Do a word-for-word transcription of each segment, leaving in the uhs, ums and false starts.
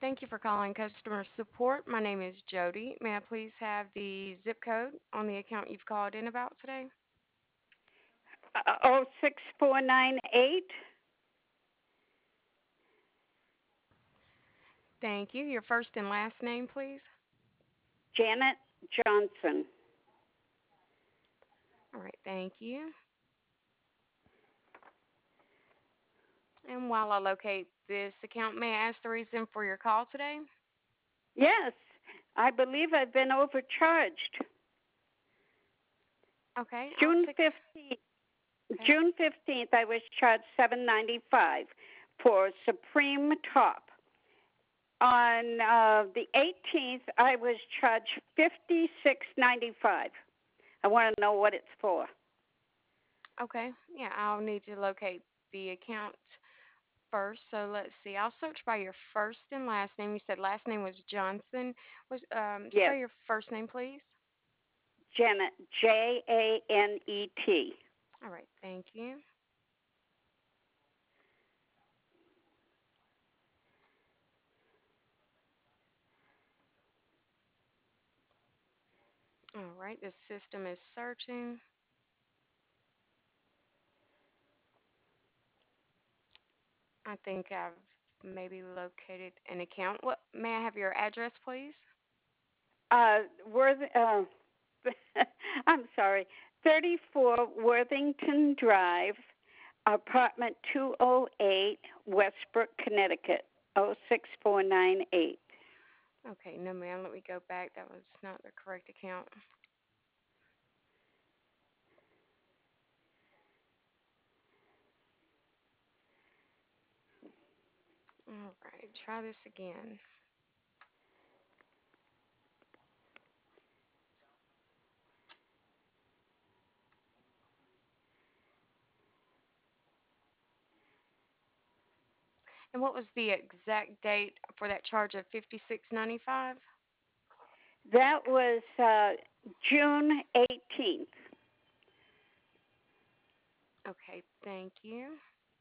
Thank you for calling customer support. My name is Jody. May I please have the zip code on the account you've called in about today? Uh, oh, six four nine eight. Thank you. Your first and last name, please. Janet Johnson. All right, thank you. And while I locate this account, may I ask the reason for your call today? Yes, I believe I've been overcharged. Okay, I'll June take. fifteenth. Okay. June fifteenth, I was charged seven ninety five for Supreme Top. On uh, the eighteenth, I was charged fifty six ninety five. I want to know what it's for. Okay. Yeah, I'll need to locate the account first. So let's see. I'll search by your first and last name. You said last name was Johnson. Was um spell Yes, your first name, please? Janet, J A N E T. All right, thank you. All right, the system is searching. I think I've maybe located an account. What may I have your address, please? Uh, Worth, uh, I'm sorry, thirty-four Worthington Drive, apartment two oh eight, Westbrook, Connecticut, oh six four nine eight. Okay, no ma'am. Let me go back. That was not the correct account. All right, try this again. And what was the exact date for that charge of fifty-six ninety-five? That was uh, June eighteenth. Okay, thank you.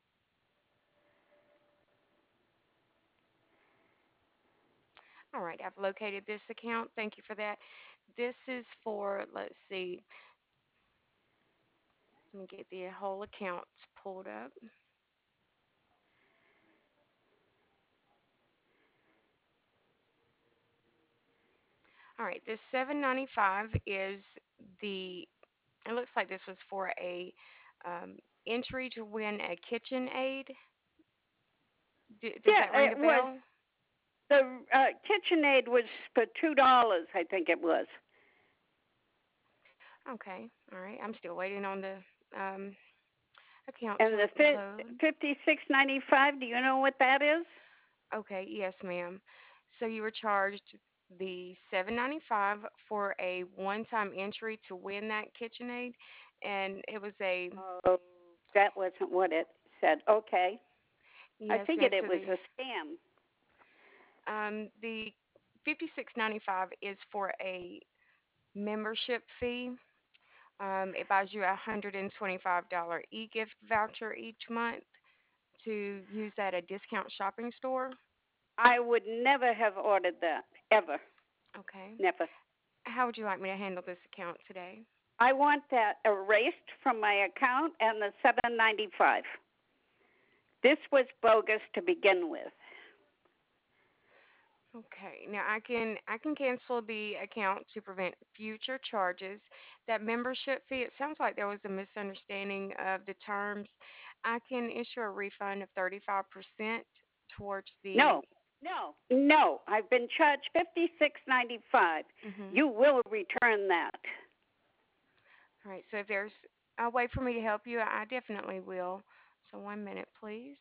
All right, I've located this account. Thank you for that. This is for, let's see, let me get the whole account pulled up. All right, this seven ninety-five is the, it looks like this was for a um, entry to win a KitchenAid. D- does that Yeah, ring it a was. bell? The uh, KitchenAid was for two dollars, I think it was. Okay, all right. I'm still waiting on the um, account And to the fi- load. fifty-six ninety-five. Do you know what that is? Okay, yes, ma'am. So you were charged the seven ninety-five for a one-time entry to win that KitchenAid, and it was a Oh, that wasn't what it said. Okay, I yes, ma'am. figured it So was the a scam. um, the fifty-six ninety-five is for a membership fee. Um, it buys you a one hundred twenty-five dollars e-gift voucher each month to use at a discount shopping store. I would never have ordered that ever. Okay. Never. How would you like me to handle this account today? I want that erased from my account and the seven ninety-five. This was bogus to begin with. Okay. Now I can I can cancel the account to prevent future charges. That membership fee, it sounds like there was a misunderstanding of the terms. I can issue a refund of thirty-five percent towards the No, no, no. I've been charged fifty-six ninety-five. mhm. You will return that. All right. So if there's a way for me to help you, I definitely will. So one minute, please.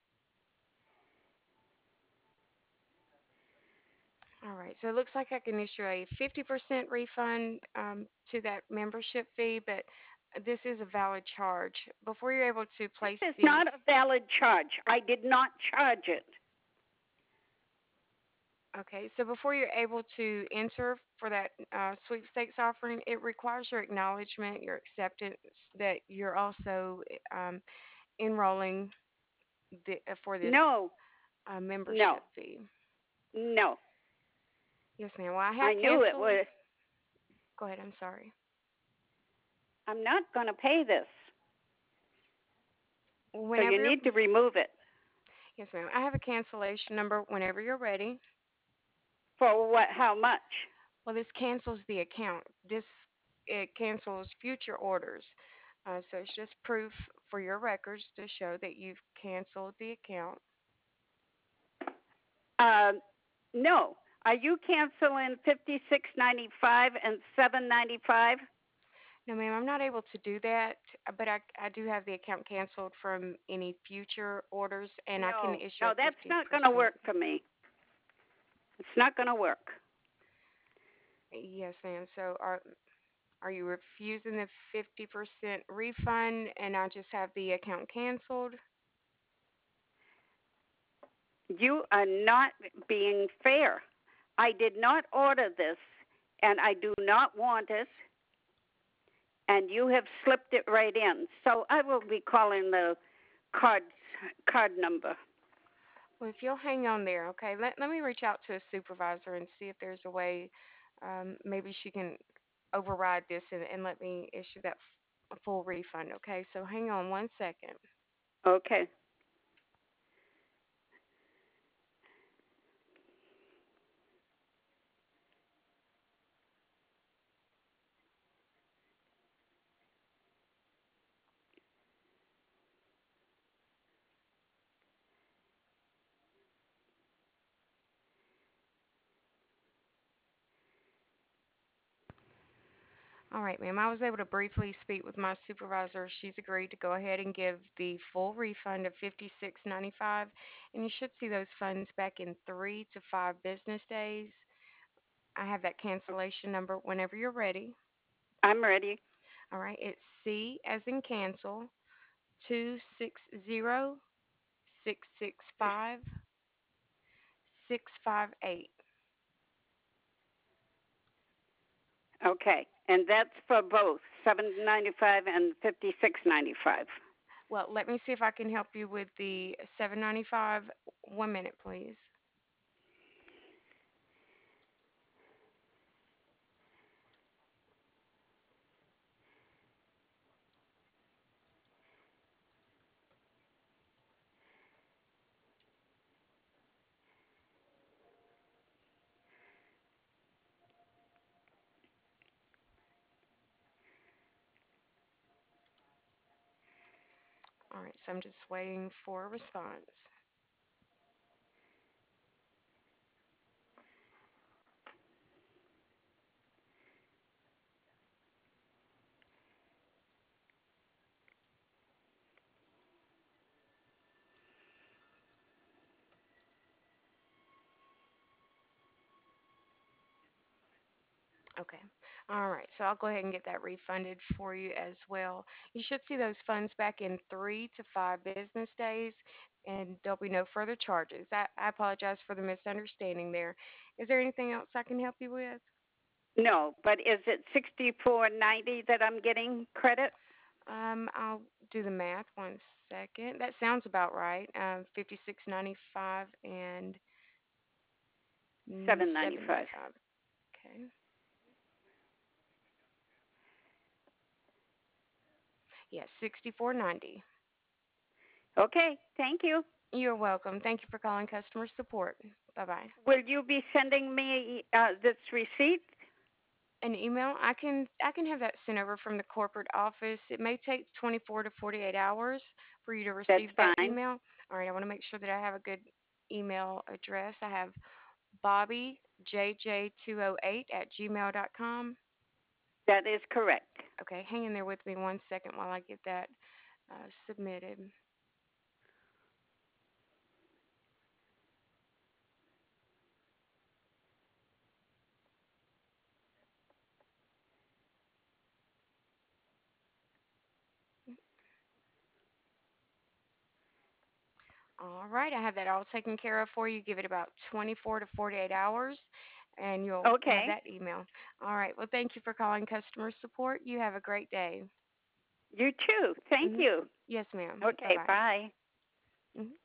All right. So it looks like I can issue a fifty percent refund um, to that membership fee, but this is a valid charge. Before you're able to place This is the not a valid charge. I did not charge it. okay, so before you're able to enter for that uh, sweepstakes offering, it requires your acknowledgement, your acceptance that you're also um, enrolling the, uh, for this No, uh, no. membership fee. No, Yes, ma'am. Well, I I have knew it canceled. was. Go ahead. I'm sorry. I'm not going to pay this. So you Whenever you're, need to remove it. yes, ma'am. I have a cancellation number whenever you're ready. For what? How much? Well, this cancels the account. This it cancels future orders. Uh, so it's just proof for your records to show that you've canceled the account. Um, no. Are you canceling fifty six ninety five and seven ninety five? No, ma'am, I'm not able to do that, uh, but I, I do have the account canceled from any future orders, and I can No, issue a no, that's fifty not going to percent. work for me. It's not going to work. Yes, ma'am. So are are you refusing the fifty percent refund, and I just have the account canceled? You are not being fair. I did not order this, and I do not want it, and you have slipped it right in. So I will be calling the card card number. Well, if you'll hang on there, okay, let, let me reach out to a supervisor and see if there's a way, um, maybe she can override this and, and let me issue that f- a full refund, okay? So hang on one second. Okay. All right, ma'am. I was able to briefly speak with my supervisor. She's agreed to go ahead and give the full refund of fifty-six ninety-five, and you should see those funds back in three to five business days. I have that cancellation number whenever you're ready. I'm ready. All right, it's C as in cancel two six zero six six five six five eight. Okay. And that's for both seven ninety five and fifty six ninety five. Well, let me see if I can help you with the seven ninety-five. One minute, please. All right, so I'm just waiting for a response. Okay. All right. So I'll go ahead and get that refunded for you as well. You should see those funds back in three to five business days, and there'll be no further charges. I, I apologize for the misunderstanding there. Is there anything else I can help you with? No, but is it sixty four ninety that I'm getting credit? Um, I'll do the math one second. That sounds about right. Um, fifty-six ninety-five and mm, Seven ninety five. seventy-five. Okay. Yes, sixty-four ninety. Okay, thank you. You're welcome. Thank you for calling customer support. Bye bye. Will you be sending me uh, this receipt? An email, I can I can have that sent over from the corporate office. It may take twenty-four to forty-eight hours for you to That's receive that fine. email. All right, I want to make sure that I have a good email address. I have Bobby J J two oh eight at gmail dot com. That is correct. Okay, hang in there with me one second while I get that uh, submitted. All right, I have that all taken care of for you. Give it about twenty-four to forty-eight hours, and you'll have Okay. that email. All right, well, thank you for calling customer support. You have a great day. You too. Thank Hmm. you. Yes, ma'am. Bye Okay, bye. bye. Hmm.